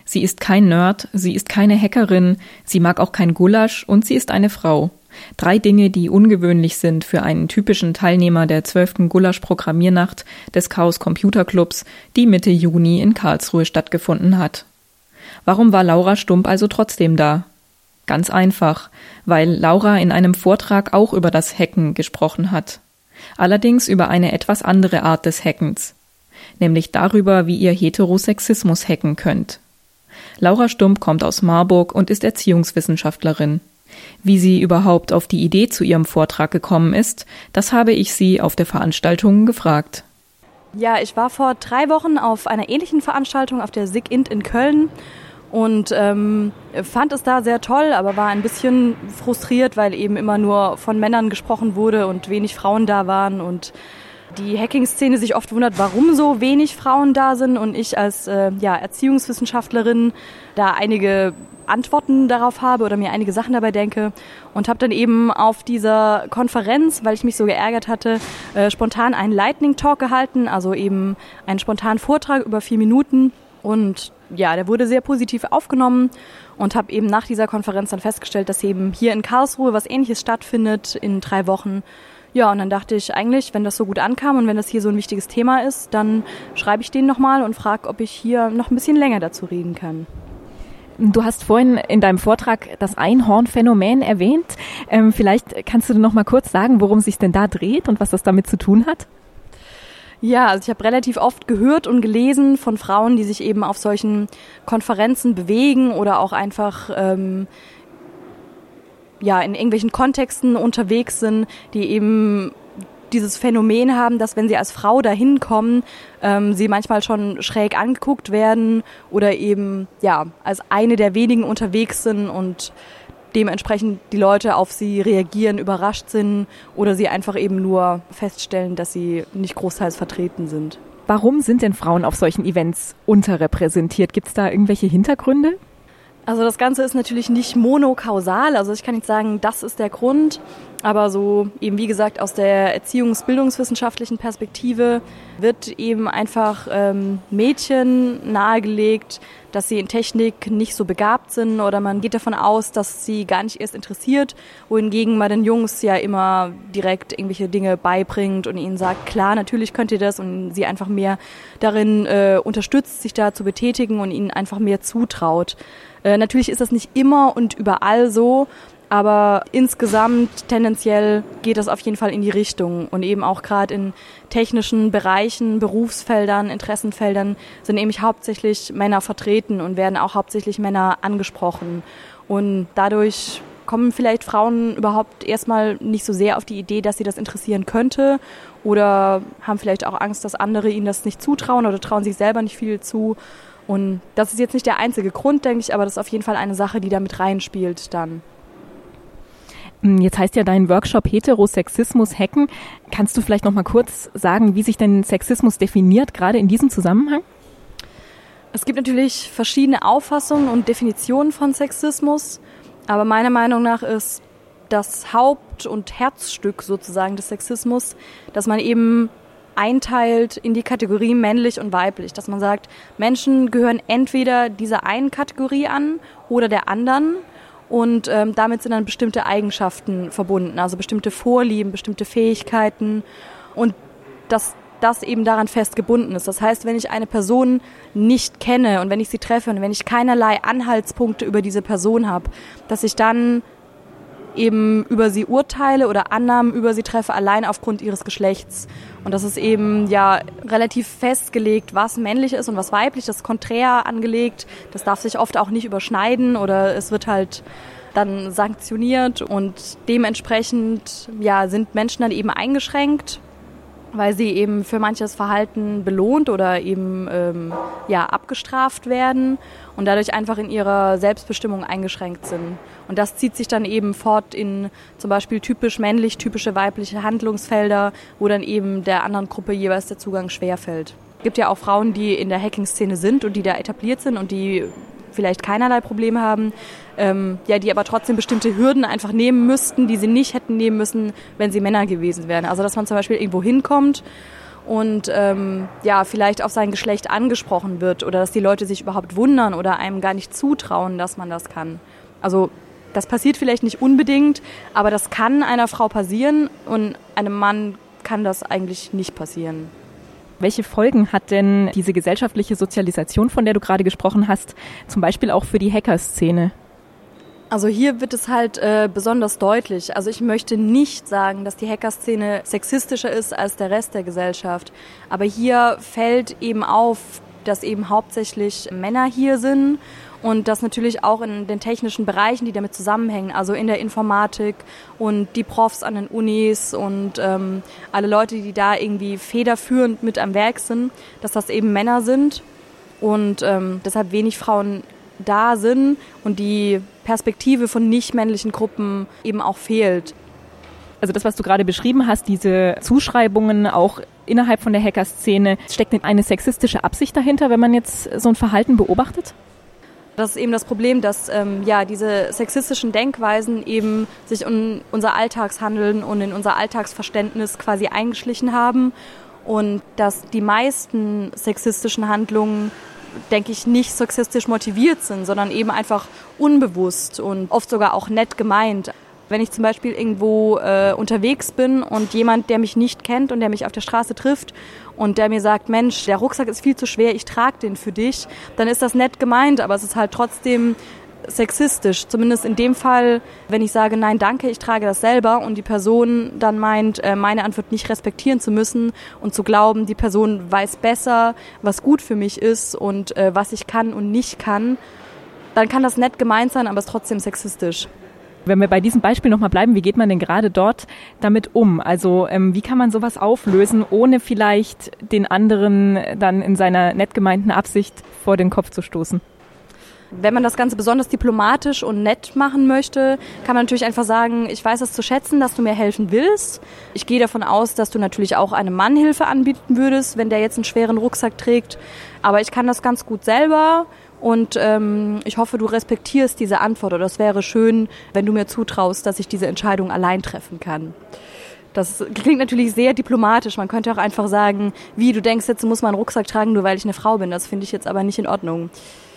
Sie ist kein Nerd, sie ist keine Hackerin, sie mag auch kein Gulasch und sie ist eine Frau. 3 Dinge, die ungewöhnlich sind für einen typischen Teilnehmer der 12. Gulasch-Programmiernacht des Chaos Computer Clubs, die Mitte Juni in Karlsruhe stattgefunden hat. Warum war Laura Stump also trotzdem da? Ganz einfach, weil Laura in einem Vortrag auch über das Hacken gesprochen hat. Allerdings über eine etwas andere Art des Hackens. Nämlich darüber, wie ihr Heterosexismus hacken könnt. Laura Stump kommt aus Marburg und ist Erziehungswissenschaftlerin. Wie sie überhaupt auf die Idee zu ihrem Vortrag gekommen ist, das habe ich sie auf der Veranstaltung gefragt. Ja, ich war vor 3 Wochen auf einer ähnlichen Veranstaltung auf der SIGINT in Köln und fand es da sehr toll, aber war ein bisschen frustriert, weil eben immer nur von Männern gesprochen wurde und wenig Frauen da waren und die Hacking-Szene sich oft wundert, warum so wenig Frauen da sind und ich als Erziehungswissenschaftlerin da einige Antworten darauf habe oder mir einige Sachen dabei denke und habe dann eben auf dieser Konferenz, weil ich mich so geärgert hatte, spontan einen Lightning Talk gehalten, also eben einen spontanen Vortrag über 4 Minuten und ja, der wurde sehr positiv aufgenommen und habe eben nach dieser Konferenz dann festgestellt, dass eben hier in Karlsruhe was Ähnliches stattfindet in 3 Wochen. Ja, und dann dachte ich eigentlich, wenn das so gut ankam und wenn das hier so ein wichtiges Thema ist, dann schreibe ich denen nochmal und frage, ob ich hier noch ein bisschen länger dazu reden kann. Du hast vorhin in deinem Vortrag das Einhorn-Phänomen erwähnt. Vielleicht kannst du noch mal kurz sagen, worum es sich denn da dreht und was das damit zu tun hat? Ja, also ich habe relativ oft gehört und gelesen von Frauen, die sich eben auf solchen Konferenzen bewegen oder auch einfach in irgendwelchen Kontexten unterwegs sind, die eben dieses Phänomen haben, dass wenn sie als Frau dahin kommen, sie manchmal schon schräg angeguckt werden oder eben als eine der wenigen unterwegs sind und dementsprechend die Leute auf sie reagieren, überrascht sind oder sie einfach eben nur feststellen, dass sie nicht großteils vertreten sind. Warum sind denn Frauen auf solchen Events unterrepräsentiert? Gibt es da irgendwelche Hintergründe? Also das Ganze ist natürlich nicht monokausal, also ich kann nicht sagen, das ist der Grund, aber so eben wie gesagt aus der erziehungs-bildungswissenschaftlichen Perspektive wird eben einfach Mädchen nahegelegt, dass sie in Technik nicht so begabt sind oder man geht davon aus, dass sie gar nicht erst interessiert, wohingegen man den Jungs ja immer direkt irgendwelche Dinge beibringt und ihnen sagt, klar, natürlich könnt ihr das und sie einfach mehr darin unterstützt, sich da zu betätigen und ihnen einfach mehr zutraut. Natürlich ist das nicht immer und überall so, aber insgesamt tendenziell geht das auf jeden Fall in die Richtung. Und eben auch gerade in technischen Bereichen, Berufsfeldern, Interessenfeldern sind eben hauptsächlich Männer vertreten und werden auch hauptsächlich Männer angesprochen. Und dadurch kommen vielleicht Frauen überhaupt erstmal nicht so sehr auf die Idee, dass sie das interessieren könnte oder haben vielleicht auch Angst, dass andere ihnen das nicht zutrauen oder trauen sich selber nicht viel zu. Und das ist jetzt nicht der einzige Grund, denke ich, aber das ist auf jeden Fall eine Sache, die da mit reinspielt dann. Jetzt heißt ja dein Workshop Heterosexismus hacken. Kannst du vielleicht noch mal kurz sagen, wie sich denn Sexismus definiert, gerade in diesem Zusammenhang? Es gibt natürlich verschiedene Auffassungen und Definitionen von Sexismus, aber meiner Meinung nach ist das Haupt- und Herzstück sozusagen des Sexismus, dass man eben einteilt in die Kategorie männlich und weiblich, dass man sagt, Menschen gehören entweder dieser einen Kategorie an oder der anderen und damit sind dann bestimmte Eigenschaften verbunden, also bestimmte Vorlieben, bestimmte Fähigkeiten und dass das eben daran fest gebunden ist. Das heißt, wenn ich eine Person nicht kenne und wenn ich sie treffe und wenn ich keinerlei Anhaltspunkte über diese Person habe, dass ich dann eben über sie urteile oder Annahmen über sie treffe, allein aufgrund ihres Geschlechts. Und das ist eben relativ festgelegt, was männlich ist und was weiblich, das ist konträr angelegt. Das darf sich oft auch nicht überschneiden oder es wird halt dann sanktioniert und dementsprechend sind Menschen dann eben eingeschränkt, weil sie eben für manches Verhalten belohnt oder eben abgestraft werden und dadurch einfach in ihrer Selbstbestimmung eingeschränkt sind. Und das zieht sich dann eben fort in zum Beispiel typisch männlich, typische weibliche Handlungsfelder, wo dann eben der anderen Gruppe jeweils der Zugang schwerfällt. Es gibt ja auch Frauen, die in der Hacking-Szene sind und die da etabliert sind und die vielleicht keinerlei Probleme haben, die aber trotzdem bestimmte Hürden einfach nehmen müssten, die sie nicht hätten nehmen müssen, wenn sie Männer gewesen wären. Also dass man zum Beispiel irgendwo hinkommt und vielleicht auf sein Geschlecht angesprochen wird oder dass die Leute sich überhaupt wundern oder einem gar nicht zutrauen, dass man das kann. Also das passiert vielleicht nicht unbedingt, aber das kann einer Frau passieren und einem Mann kann das eigentlich nicht passieren. Welche Folgen hat denn diese gesellschaftliche Sozialisation, von der du gerade gesprochen hast, zum Beispiel auch für die Hacker-Szene? Also hier wird es halt besonders deutlich. Also ich möchte nicht sagen, dass die Hacker-Szene sexistischer ist als der Rest der Gesellschaft. Aber hier fällt eben auf, dass eben hauptsächlich Männer hier sind. Und das natürlich auch in den technischen Bereichen, die damit zusammenhängen, also in der Informatik und die Profs an den Unis und alle Leute, die da irgendwie federführend mit am Werk sind, dass das eben Männer sind und deshalb wenig Frauen da sind und die Perspektive von nicht-männlichen Gruppen eben auch fehlt. Also das, was du gerade beschrieben hast, diese Zuschreibungen auch innerhalb von der Hacker-Szene, steckt eine sexistische Absicht dahinter, wenn man jetzt so ein Verhalten beobachtet? Das ist eben das Problem, dass diese sexistischen Denkweisen eben sich in unser Alltagshandeln und in unser Alltagsverständnis quasi eingeschlichen haben und dass die meisten sexistischen Handlungen, denke ich, nicht sexistisch motiviert sind, sondern eben einfach unbewusst und oft sogar auch nett gemeint. Wenn ich zum Beispiel irgendwo unterwegs bin und jemand, der mich nicht kennt und der mich auf der Straße trifft und der mir sagt, Mensch, der Rucksack ist viel zu schwer, ich trage den für dich, dann ist das nett gemeint, aber es ist halt trotzdem sexistisch. Zumindest in dem Fall, wenn ich sage, nein, danke, ich trage das selber und die Person dann meint, meine Antwort nicht respektieren zu müssen und zu glauben, die Person weiß besser, was gut für mich ist und was ich kann und nicht kann, dann kann das nett gemeint sein, aber es ist trotzdem sexistisch. Wenn wir bei diesem Beispiel nochmal bleiben, wie geht man denn gerade dort damit um? Also wie kann man sowas auflösen, ohne vielleicht den anderen dann in seiner nett gemeinten Absicht vor den Kopf zu stoßen? Wenn man das Ganze besonders diplomatisch und nett machen möchte, kann man natürlich einfach sagen, ich weiß es zu schätzen, dass du mir helfen willst. Ich gehe davon aus, dass du natürlich auch einem Mann Hilfe anbieten würdest, wenn der jetzt einen schweren Rucksack trägt. Aber ich kann das ganz gut selber. Und ich hoffe, du respektierst diese Antwort. Oder es wäre schön, wenn du mir zutraust, dass ich diese Entscheidung allein treffen kann. Das klingt natürlich sehr diplomatisch. Man könnte auch einfach sagen, wie, du denkst, jetzt muss man einen Rucksack tragen, nur weil ich eine Frau bin. Das finde ich jetzt aber nicht in Ordnung.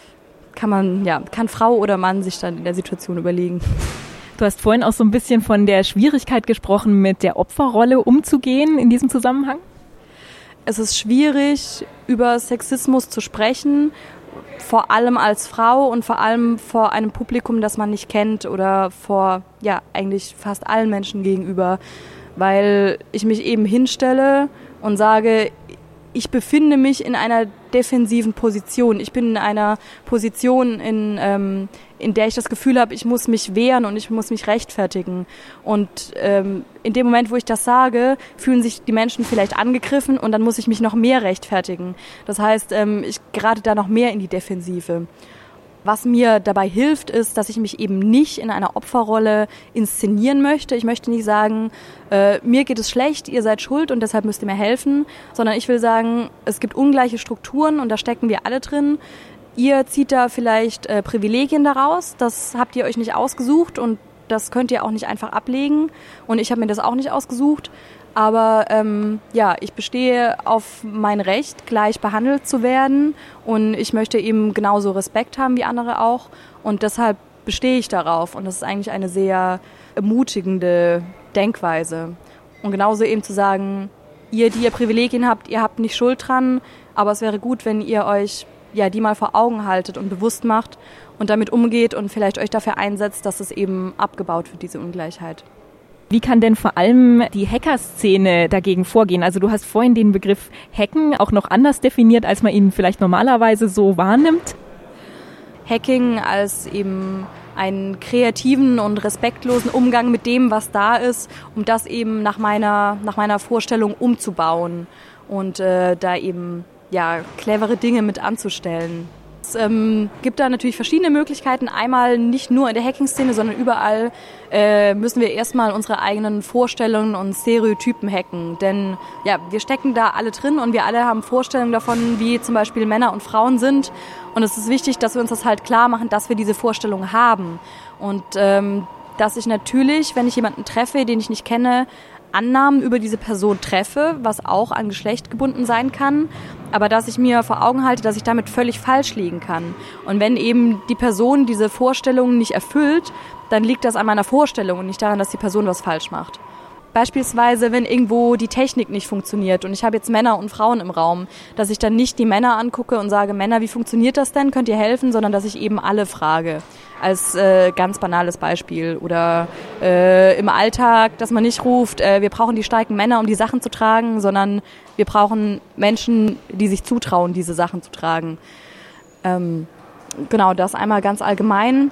Kann Frau oder Mann sich dann in der Situation überlegen. Du hast vorhin auch so ein bisschen von der Schwierigkeit gesprochen, mit der Opferrolle umzugehen in diesem Zusammenhang. Es ist schwierig, über Sexismus zu sprechen, vor allem als Frau und vor allem vor einem Publikum, das man nicht kennt oder vor eigentlich fast allen Menschen gegenüber, weil ich mich eben hinstelle und sage, ich befinde mich in einer defensiven Position. Ich bin in einer Position, in der ich das Gefühl habe, ich muss mich wehren und ich muss mich rechtfertigen. Und in dem Moment, wo ich das sage, fühlen sich die Menschen vielleicht angegriffen und dann muss ich mich noch mehr rechtfertigen. Das heißt, ich gerate da noch mehr in die Defensive. Was mir dabei hilft, ist, dass ich mich eben nicht in einer Opferrolle inszenieren möchte. Ich möchte nicht sagen, mir geht es schlecht, ihr seid schuld und deshalb müsst ihr mir helfen, sondern ich will sagen, es gibt ungleiche Strukturen und da stecken wir alle drin. Ihr zieht da vielleicht Privilegien daraus, das habt ihr euch nicht ausgesucht und das könnt ihr auch nicht einfach ablegen und ich habe mir das auch nicht ausgesucht. Aber ich bestehe auf mein Recht, gleich behandelt zu werden und ich möchte eben genauso Respekt haben wie andere auch und deshalb bestehe ich darauf und das ist eigentlich eine sehr ermutigende Denkweise. Und genauso eben zu sagen, ihr, die ihr Privilegien habt, ihr habt nicht Schuld dran, aber es wäre gut, wenn ihr euch die mal vor Augen haltet und bewusst macht und damit umgeht und vielleicht euch dafür einsetzt, dass es eben abgebaut wird, diese Ungleichheit. Wie kann denn vor allem die Hacker-Szene dagegen vorgehen? Also du hast vorhin den Begriff Hacken auch noch anders definiert, als man ihn vielleicht normalerweise so wahrnimmt. Hacking als eben einen kreativen und respektlosen Umgang mit dem, was da ist, um das eben nach meiner Vorstellung umzubauen und da eben clevere Dinge mit anzustellen. Es gibt da natürlich verschiedene Möglichkeiten. Einmal nicht nur in der Hacking-Szene, sondern überall müssen wir erstmal unsere eigenen Vorstellungen und Stereotypen hacken. Denn wir stecken da alle drin und wir alle haben Vorstellungen davon, wie zum Beispiel Männer und Frauen sind. Und es ist wichtig, dass wir uns das halt klar machen, dass wir diese Vorstellungen haben. Und dass ich natürlich, wenn ich jemanden treffe, den ich nicht kenne, Annahmen über diese Person treffe, was auch an Geschlecht gebunden sein kann, aber dass ich mir vor Augen halte, dass ich damit völlig falsch liegen kann. Und wenn eben die Person diese Vorstellungen nicht erfüllt, dann liegt das an meiner Vorstellung und nicht daran, dass die Person was falsch macht. Beispielsweise, wenn irgendwo die Technik nicht funktioniert und ich habe jetzt Männer und Frauen im Raum, dass ich dann nicht die Männer angucke und sage, Männer, wie funktioniert das denn? Könnt ihr helfen? Sondern dass ich eben alle frage. Als ganz banales Beispiel. Oder im Alltag, dass man nicht ruft, wir brauchen die starken Männer, um die Sachen zu tragen, sondern wir brauchen Menschen, die sich zutrauen, diese Sachen zu tragen. Genau, das einmal ganz allgemein.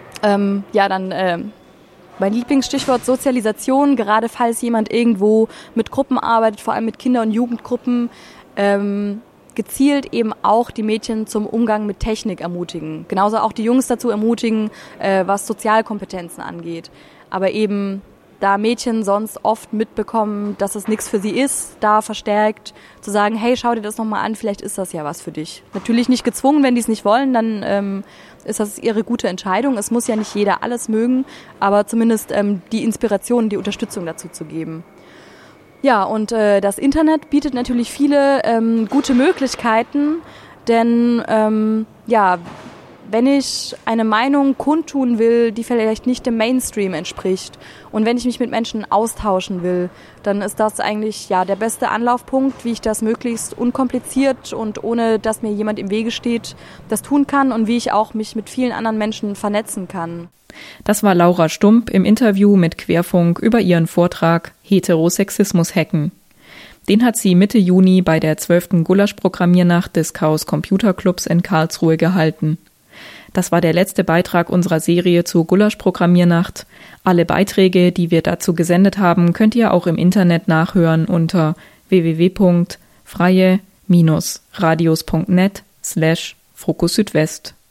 Mein Lieblingsstichwort Sozialisation, gerade falls jemand irgendwo mit Gruppen arbeitet, vor allem mit Kinder- und Jugendgruppen, gezielt eben auch die Mädchen zum Umgang mit Technik ermutigen. Genauso auch die Jungs dazu ermutigen, was Sozialkompetenzen angeht. Aber eben, da Mädchen sonst oft mitbekommen, dass es nichts für sie ist, da verstärkt zu sagen, hey, schau dir das nochmal an, vielleicht ist das ja was für dich. Natürlich nicht gezwungen, wenn die es nicht wollen, dann ist das ihre gute Entscheidung. Es muss ja nicht jeder alles mögen, aber zumindest die Inspiration, die Unterstützung dazu zu geben. Ja, und das Internet bietet natürlich viele gute Möglichkeiten, denn wenn ich eine Meinung kundtun will, die vielleicht nicht dem Mainstream entspricht und wenn ich mich mit Menschen austauschen will, dann ist das eigentlich der beste Anlaufpunkt, wie ich das möglichst unkompliziert und ohne, dass mir jemand im Wege steht, das tun kann und wie ich auch mich mit vielen anderen Menschen vernetzen kann. Das war Laura Stump im Interview mit Querfunk über ihren Vortrag Heterosexismus hacken. Den hat sie Mitte Juni bei der 12. Gulasch-Programmiernacht des Chaos Computer Clubs in Karlsruhe gehalten. Das war der letzte Beitrag unserer Serie zur Gulasch-Programmiernacht. Alle Beiträge, die wir dazu gesendet haben, könnt ihr auch im Internet nachhören unter www.freie-radios.net/Fokus Südwest.